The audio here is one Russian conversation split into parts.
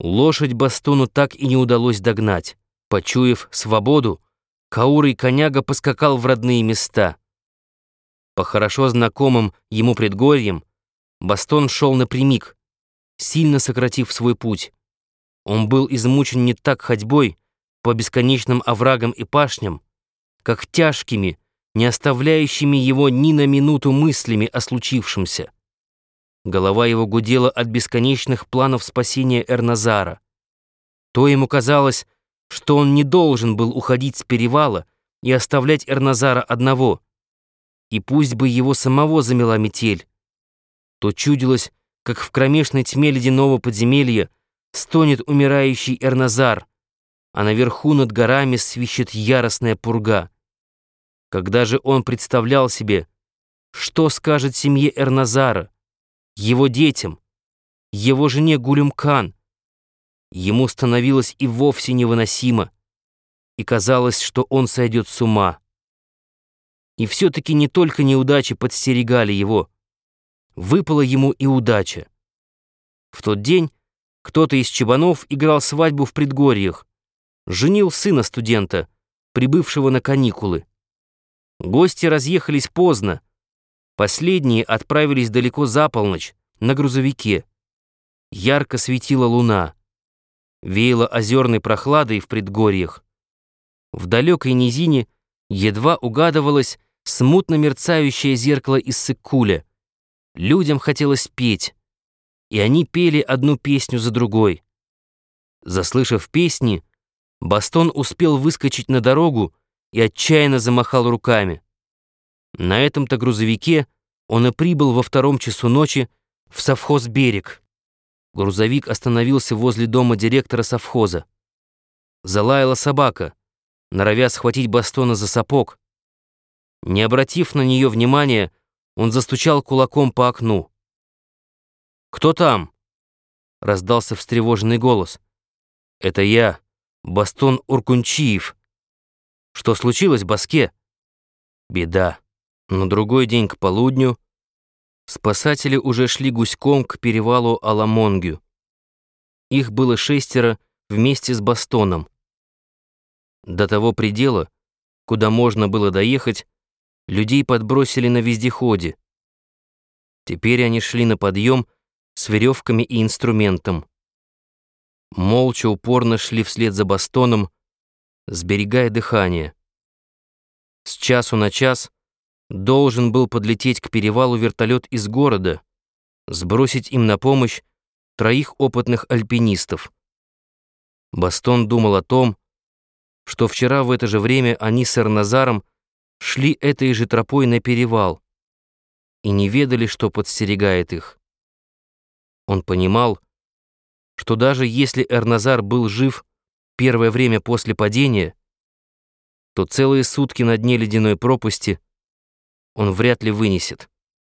Лошадь Бастону так и не удалось догнать. Почуяв свободу, каурый коняга поскакал в родные места. По хорошо знакомым ему предгорьям Бастон шел напрямик, сильно сократив свой путь. Он был измучен не так ходьбой по бесконечным оврагам и пашням, как тяжкими, не оставляющими его ни на минуту мыслями о случившемся. Голова его гудела от бесконечных планов спасения Эрназара. То ему казалось, что он не должен был уходить с перевала и оставлять Эрназара одного, и пусть бы его самого замела метель, то чудилось, как в кромешной тьме ледяного подземелья стонет умирающий Эрназар, а наверху над горами свищет яростная пурга. Когда же он представлял себе, что скажет семье Эрназара, его детям, его жене Гулюм-Кан, ему становилось и вовсе невыносимо, и казалось, что он сойдет с ума. И все-таки не только неудачи подстерегали его, выпала ему и удача. В тот день кто-то из чабанов играл свадьбу в предгорьях, женил сына студента, прибывшего на каникулы. Гости разъехались поздно, последние отправились далеко за полночь на грузовике. Ярко светила луна, веяло озерной прохладой в предгорьях. В далекой низине едва угадывалось смутно мерцающее зеркало из Сыккуля. Людям хотелось петь, и они пели одну песню за другой. Заслышав песни, Бастон успел выскочить на дорогу и отчаянно замахал руками. На этом-то грузовике он и прибыл во 2 часу ночи в совхоз «Берег». Грузовик остановился возле дома директора совхоза. Залаяла собака, норовя схватить Бастона за сапог. Не обратив на нее внимания, он застучал кулаком по окну. «Кто там?» — раздался встревоженный голос. «Это я, Бастон Уркунчиев. Что случилось, Баске?» «Беда. На другой день к полудню спасатели уже шли гуськом к перевалу Аламонгю. Их было 6 вместе с Бастоном. До того предела, куда можно было доехать, людей подбросили на вездеходе. Теперь они шли на подъем с веревками и инструментом. Молча упорно шли вслед за Бастоном, сберегая дыхание. С часу на час должен был подлететь к перевалу вертолет из города, сбросить им на помощь 3 опытных альпинистов. Бастон думал о том, что вчера в это же время они с Эрназаром шли этой же тропой на перевал и не ведали, что подстерегает их. Он понимал, что даже если Эрназар был жив первое время после падения, то целые сутки на дне ледяной пропасти он вряд ли вынесет.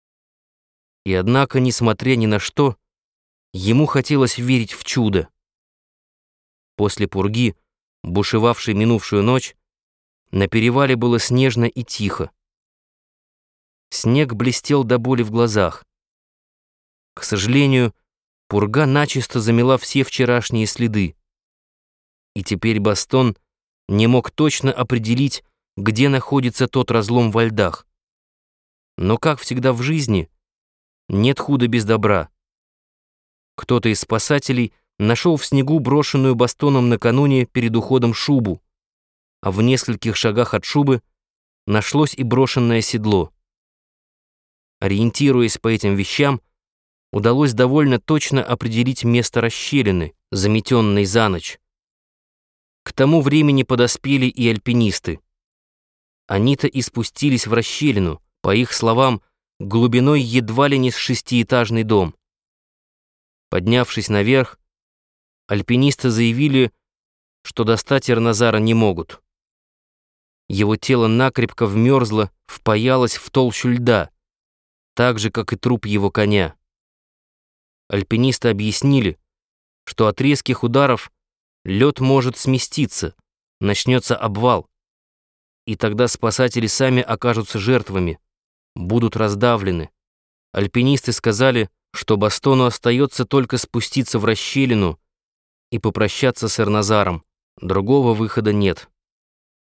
И однако, несмотря ни на что, ему хотелось верить в чудо. После пурги, бушевавшей минувшую ночь, на перевале было снежно и тихо. Снег блестел до боли в глазах. К сожалению, пурга начисто замела все вчерашние следы. И теперь Бастон не мог точно определить, где находится тот разлом во льдах. Но, как всегда в жизни, нет худа без добра. Кто-то из спасателей нашел в снегу брошенную Бастоном накануне перед уходом шубу, а в нескольких шагах от шубы нашлось и брошенное седло. Ориентируясь по этим вещам, удалось довольно точно определить место расщелины, заметенной за ночь. К тому времени подоспели и альпинисты. Они-то и спустились в расщелину, по их словам, глубиной едва ли не с 6-этажный дом. Поднявшись наверх, альпинисты заявили, что достать Эрназара не могут. Его тело накрепко вмерзло, впаялось в толщу льда, так же, как и труп его коня. Альпинисты объяснили, что от резких ударов лед может сместиться, начнется обвал, и тогда спасатели сами окажутся жертвами, будут раздавлены. Альпинисты сказали, что Бастону остается только спуститься в расщелину и попрощаться с Эрназаром. Другого выхода нет.